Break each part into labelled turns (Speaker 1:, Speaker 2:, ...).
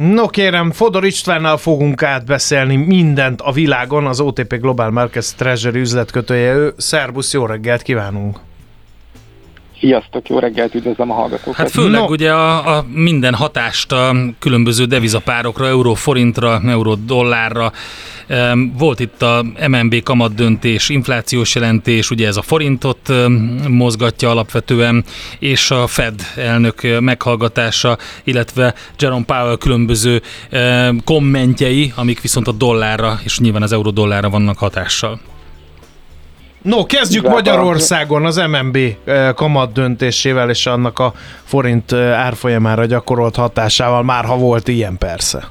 Speaker 1: No kérem, Fodor Istvánnal fogunk átbeszélni mindent a világon, az OTP Global Markets Treasury üzletkötője ő. Szerbusz, jó reggelt kívánunk!
Speaker 2: Sziasztok, jó reggelt, üdvözlöm a hallgatókat!
Speaker 3: Hát főleg ugye a minden hatást a különböző devizapárokra, euró-forintra, euró-dollárra. Volt itt a MNB kamatdöntés, inflációs jelentés, ugye ez a forintot mozgatja alapvetően, és a Fed elnök meghallgatása, illetve Jerome Powell különböző kommentjei, amik viszont a dollárra és nyilván az euró-dollárra vannak hatással.
Speaker 1: No, kezdjük Magyarországon az MNB kamat döntésével és annak a forint árfolyamára gyakorolt hatásával, már ha volt ilyen persze.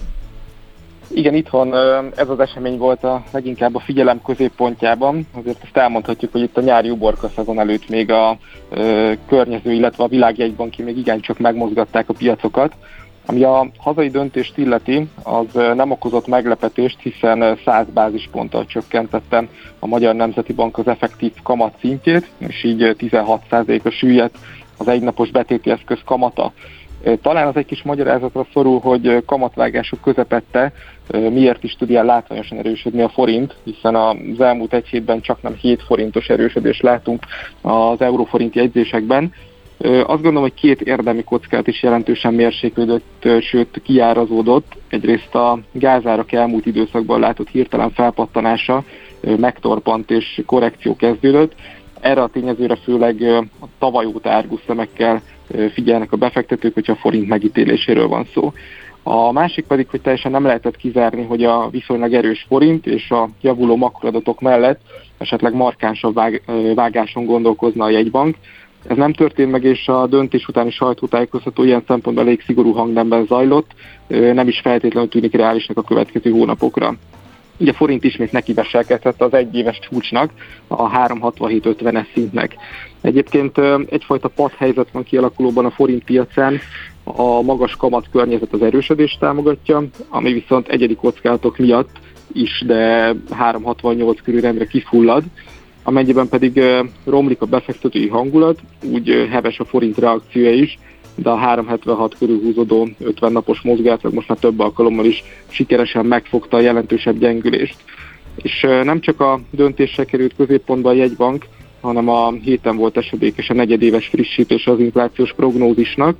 Speaker 2: Igen, itthon ez az esemény volt leginkább a figyelem középpontjában. Azért ezt elmondhatjuk, hogy itt a nyári uborka szezon előtt még a környező, illetve a világjegybanki még igencsak megmozgatták a piacokat. Ami a hazai döntést illeti, az nem okozott meglepetést, hiszen 100 bázisponttal csökkentette a Magyar Nemzeti Bank az effektív kamat szintjét, és így 16%-ra süllyedt az egynapos betéti eszköz kamata. Talán az egy kis magyarázatra szorul, hogy kamatvágások közepette miért is tud ilyen látványosan erősödni a forint, hiszen az elmúlt egy hétben csaknem 7 forintos erősödést látunk az euróforint jegyzésekben. Azt gondolom, hogy két érdemi kockát is jelentősen mérséklődött, sőt kiárazódott. Egyrészt a gázárak elmúlt időszakban látott hirtelen felpattanása megtorpant és korrekció kezdődött. Erre a tényezőre főleg a tavaly óta árgus szemekkel figyelnek a befektetők, hogyha a forint megítéléséről van szó. A másik pedig, hogy teljesen nem lehetett kizárni, hogy a viszonylag erős forint és a javuló makroadatok mellett esetleg markánsabb vágáson gondolkozna a jegybank. Ez nem történt meg, és a döntés utáni sajtótájékoztató ilyen szempontból elég szigorú hangnemben zajlott, nem is feltétlenül tűnik reálisnak a következő hónapokra. Így a forint ismét nekiveselkedett az egyéves csúcsnak, a 3,6750-es szintnek. Egyébként egyfajta padhelyzet van kialakulóban a forint piacán, a magas kamat környezet az erősödést támogatja, ami viszont egyedi kockázatok miatt is, de 3,68 körülrendre kifullad. Amennyiben pedig romlik a befektetői hangulat, úgy heves a forint reakciója is, de a 3,76 körül húzódó 50 napos mozgások most már több alkalommal is sikeresen megfogta a jelentősebb gyengülést. És nem csak a döntésre került középpontba a jegybank, hanem a héten volt esedékes a negyedéves frissítése az inflációs prognózisnak.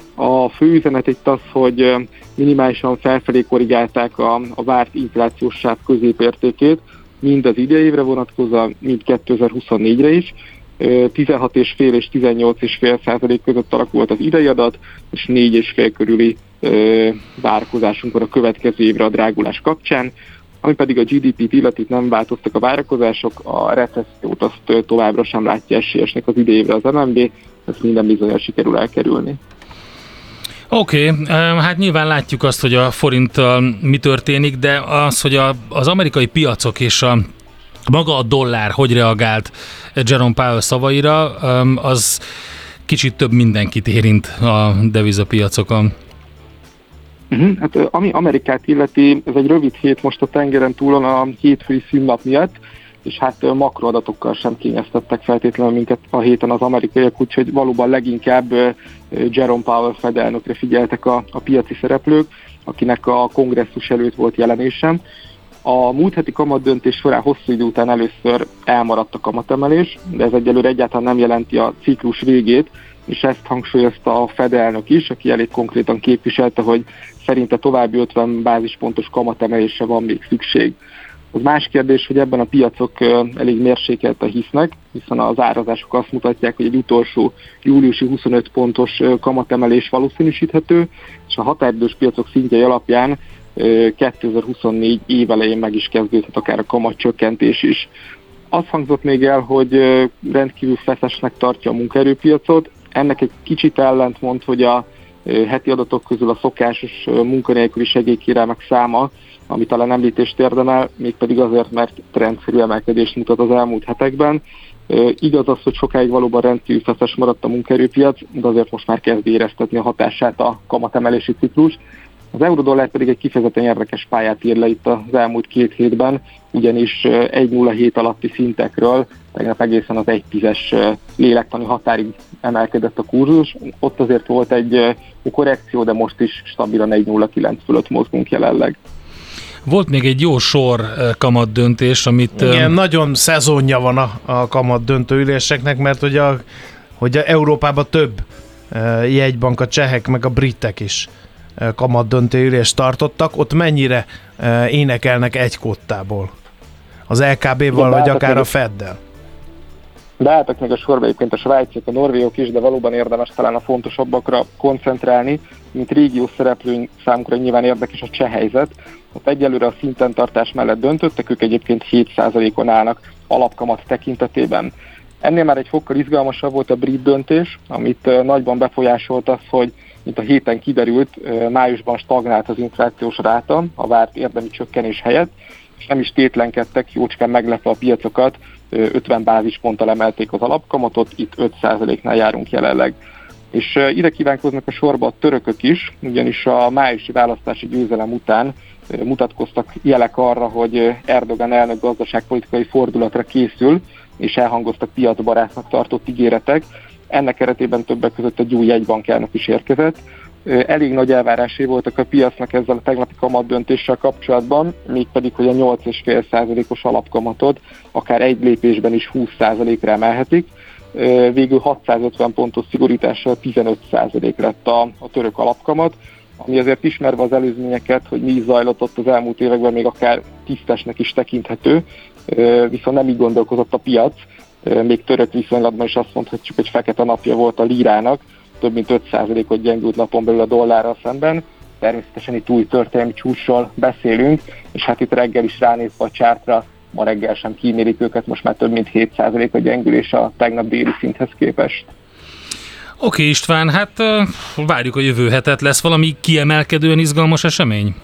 Speaker 2: A fő üzenet itt az, hogy minimálisan felfelé korrigálták a várt inflációs sáv középértékét, mind az idei évre vonatkozóan, mind 2024-re is. 16,5 és 18,5% között alakult az idei adat, és 4,5 körüli várakozásunk van a következő évre a drágulás kapcsán. Ami pedig a GDP-t illeti, nem változtak a várakozások, a recessziót azt továbbra sem látja esélyesnek az idei évre az MNB, ezt minden bizonnyal sikerül elkerülni.
Speaker 3: Oké, hát nyilván látjuk azt, hogy a forinttal mi történik, de az, hogy az amerikai piacok és maga a dollár hogy reagált Jerome Powell szavaira, az kicsit több mindenkit érint a devizapiacokon.
Speaker 2: Hát ami Amerikát illeti, ez egy rövid hét most a tengeren túlon a hétfői szünnap miatt, és hát makroadatokkal sem kényeztettek feltétlenül minket a héten az amerikaiak, úgyhogy valóban leginkább Jerome Powell Fed elnökre figyeltek a piaci szereplők, akinek a kongresszus előtt volt jelenése. A múlt heti kamatdöntés során hosszú idő után először elmaradt a kamatemelés, de ez egyelőre egyáltalán nem jelenti a ciklus végét, és ezt hangsúlyozta a Fed elnök is, aki elég konkrétan képviselte, hogy szerinte további 50 bázispontos kamatemelésre van még szükség. Az más kérdés, hogy ebben a piacok elég mérsékelten hisznek, hiszen az árazások azt mutatják, hogy egy utolsó júliusi 25 pontos kamatemelés valószínűsíthető, és a határidős piacok szintjei alapján 2024 év elején meg is kezdődhet akár a kamatcsökkentés is. Azt hangzott még el, hogy rendkívül feszesnek tartja a munkaerőpiacot. Ennek egy kicsit ellentmond, hogy a heti adatok közül a szokásos munkanélküli segélykérelmek száma, ami talán említést érdemel, mégpedig azért, mert rendszerű emelkedést mutat az elmúlt hetekben. Igaz az, hogy sokáig valóban rendkívül feszes maradt a munkaerőpiac, de azért most már kezd éreztetni a hatását a kamatemelési ciklus. Az euró-dollár pedig egy kifejezetten érdekes pályát ír le itt az elmúlt 2 hétben, ugyanis 1,07 alatti szintekről tegnap egészen az 1,10-es lélektani határig emelkedett a kurzus. Ott azért volt egy korrekció, de most is stabilan 1,09 fölött mozgunk jelenleg.
Speaker 3: Volt még egy jó sor kamat döntés, amit...
Speaker 1: Igen, nagyon szezonja van a kamat döntőüléseknek, mert hogy Európában több jegybank, a csehek meg a britek is kamat döntőülést tartottak. Ott mennyire énekelnek egy kottából? Az LKB-val, vagy akár a Feddel?
Speaker 2: Beálltak még a sorba egyébként a svájciak, a norvégok is, de valóban érdemes talán a fontosabbakra koncentrálni, mint régiós szereplőink számunkra nyilván érdekes a cseh helyzet. Ott egyelőre a szinten tartás mellett döntöttek, ők egyébként 7%-on állnak alapkamat tekintetében. Ennél már egy fokkal izgalmasabb volt a brit döntés, amit nagyban befolyásolt az, hogy mint a héten kiderült, májusban stagnált az inflációs ráta a várt érdemi csökkenés helyett, és nem is tétlenkedtek, jócskán meglepve a piacokat, 50 bázisponttal emelték az alapkamatot, itt 5%-nál járunk jelenleg. És ide kívánkoznak a sorba a törökök is, ugyanis a májusi választási győzelem után mutatkoztak jelek arra, hogy Erdogan elnök gazdaságpolitikai fordulatra készül, és elhangoztak piacbarátnak tartott ígéretek. Ennek keretében többek között egy új jegybankelnök is érkezett. Elég nagy elvárásai voltak a piacnak ezzel a tegnapi kamatdöntéssel kapcsolatban, mégpedig, hogy a 8,5%-os alapkamatot akár egy lépésben is 20%-ra emelhetik. Végül 650 pontos szigorítással 15% lett a török alapkamat, ami azért ismerve az előzményeket, hogy mi is zajlott ott az elmúlt években, még akár tisztesnek is tekinthető, viszont nem így gondolkozott a piac. Még török viszonylatban is azt mondhatjuk, hogy fekete napja volt a lírának, több mint 5%-ot gyengült napon belül a dollárral szemben. Természetesen itt új történelmi csúcsról beszélünk, és hát itt reggel is ránézve a csártra, ma reggel sem kímélik őket, most már több mint 7% a gyengülés a tegnap déli szinthez képest.
Speaker 3: Oké, István, hát várjuk a jövő hetet. Lesz valami kiemelkedően izgalmas esemény?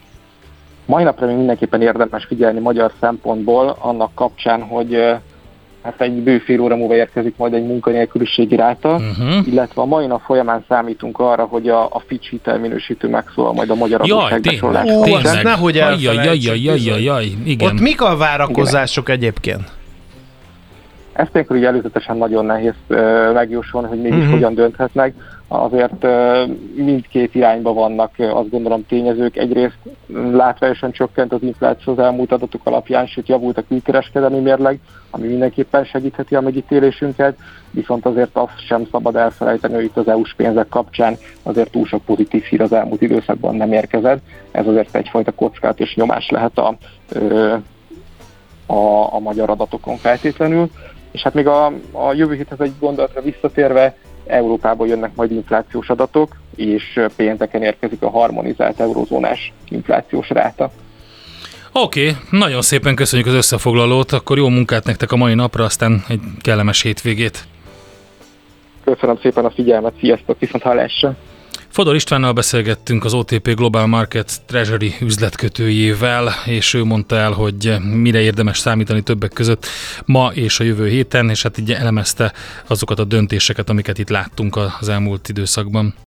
Speaker 2: Mai napra még mindenképpen érdemes figyelni magyar szempontból annak kapcsán, hogy hát egy bő fél óra múlva érkezik majd egy munkanélküliségi ráta, illetve a mai nap folyamán számítunk arra, hogy a Fitch hitelminősítő megszólal majd a magyar adósságbesorolásról.
Speaker 1: Tényleg. Nehogy elfelejtsük.
Speaker 3: Igen.
Speaker 1: Ott mik a várakozások egyébként?
Speaker 2: Ezt ilyenkor ugye előzetesen nagyon nehéz megjósolni, hogy mégis hogyan dönthetnek. Azért mindkét irányba vannak, azt gondolom, tényezők. Egyrészt látványosan csökkent az infláció az elmúlt adatok alapján, sőt javult a külkereskedelmi mérleg, ami mindenképpen segítheti a megítélésünket, viszont azért azt sem szabad elfelejteni, hogy itt az EU-s pénzek kapcsán azért túl sok pozitív hír az elmúlt időszakban nem érkezett. Ez azért egyfajta kockát és nyomás lehet a magyar adatokon feltétlenül. És hát még a jövő héthez egy gondolatra visszatérve, Európából jönnek majd inflációs adatok, és pénteken érkezik a harmonizált eurozónás inflációs ráta.
Speaker 3: Oké, nagyon szépen köszönjük az összefoglalót, akkor jó munkát nektek a mai napra, aztán egy kellemes hétvégét.
Speaker 2: Köszönöm szépen a figyelmet, sziasztok, viszont hallásra!
Speaker 3: Fodor Istvánnal beszélgettünk, az OTP Global Markets Treasury üzletkötőjével, és ő mondta el, hogy mire érdemes számítani többek között ma és a jövő héten, és hát így elemezte azokat a döntéseket, amiket itt láttunk az elmúlt időszakban.